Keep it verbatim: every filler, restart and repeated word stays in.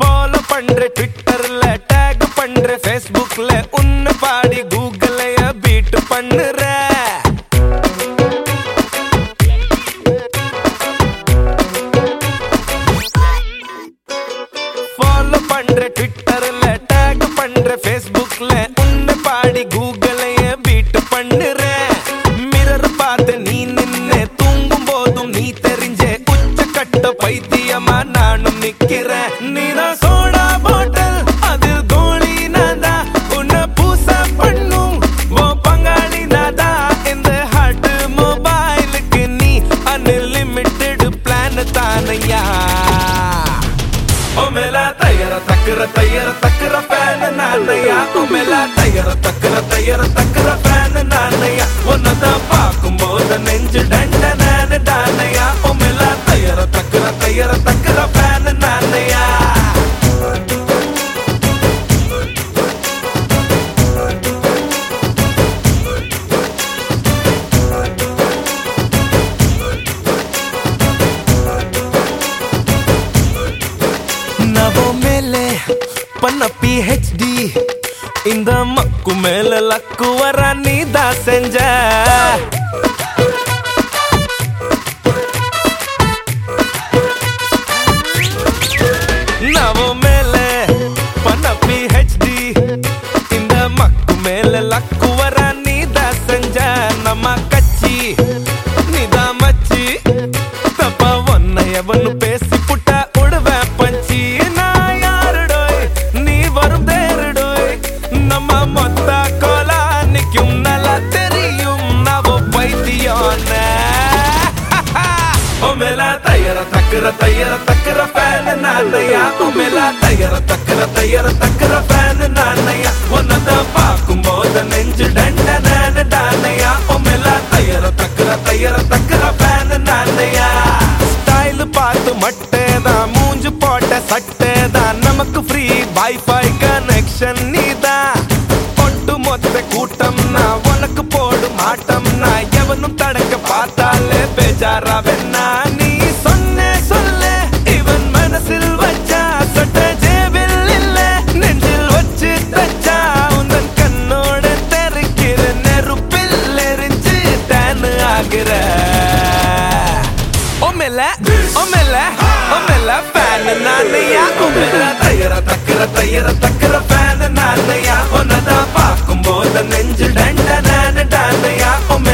follow பண்ற ட்விட்டர்ல take பண்ற ஃபேஸ்புக்ல உன்னை பாடி கூகுளைய பீட் பண்ணுற ஃபாலோ பண்ற ட்விட்டர்ல டேக் பண்ற ஃபேஸ்புக்ல உன்னை பாடி கூகுளைய பீட் பண்ணுற மிரர் பார்த்து நீ நின்னு தூங்கும் போதும் நீ தெரிஞ்ச உச்சக்கட்ட பைத்தியமா நானும் நிக்கிறேன் நீதான் சோடா பாட்டில் அதில் கோழி நாதா உன்னை பூச பண்ணும் ஓ பங்காளி நாதா இந்த ஹார்ட் மொபைலுக்கு நீ அன்லிமிட்டெட் பிளான் தானையா ஓ மேலா தயார தக்கற தயார தக்கற ஃபேன் நானையா ஓ மேலா தயார தக்கற தயார தக்கற ஃபேன் நானையா உன்னதான் பார்க்கும்போது நெஞ்சு டண்ட நானு டானையா ஓ மேலா தயார தக்கற தயார தக்கற ஃபேன் நானையா நவோ மேலே பண்ண பிஹெச்டி இந்த மக்கு மேல லக்கு வர நீதா செஞ்ச நவோ மேலே பண்ண பிஹெச்டி இந்த மக்கு மேல லக்கு வர நீதா செஞ்ச நம்ம கட்சி நீதா மச்சி தப்பா ஒன்ன எவனு பேசி புட்டா உடுவே பஞ்சி நான் யாருடோய் நீ வரும் தேருடோய் நம்ம மொத்த கோலா நிக்கும் நல்லா தெரியும் நவோ பைத்தியோன ஓ மேலா தயார தக்கற தயார தக்கற ஃபேன் நானையா ஓ மேலா தயார தக்கற தயார தக்கற ஃபேன் நானையா உன்னதான் பார்க்கும்போது நெஞ்சு டண்ட நானு டானையா ஓ மேலா தயார தக்கற தயார தக்கற ஃபேன் நானையா ஸ்டைல் பார்த்து மட்டேதான் மூஞ்சு போட்ட சட்டேதான் நமக்கு ஃப்ரீ வைஃபை கனெக்ஷன் நீதான் ஒட்டு மொத்த கூட்டம்னா உனக்கு போடும் ஆட்டம்னா எவனும் தடக்க பார்த்தாலே பேஜாரா வெண்ணா நீ சொன்ன சொல்ல இவன் மனசில் வச்சா சட்ட ஜேபில் இல்ல நெஞ்சில் வச்சு தச்சா உந்தன் கண்ணோட தெருக்கிற நெருப்பில் எரிஞ்சு தேனு ஆகிற ஓ மேல ஓ மேல ஓ மேல ஃபேன் நானையா ஓ மேல தயார தக்கற தயார தக்கற ஃபேன் நானையா உன்னதான் பார்க்கும்போது நெஞ்சு டண்ட நானு டானையா ஓ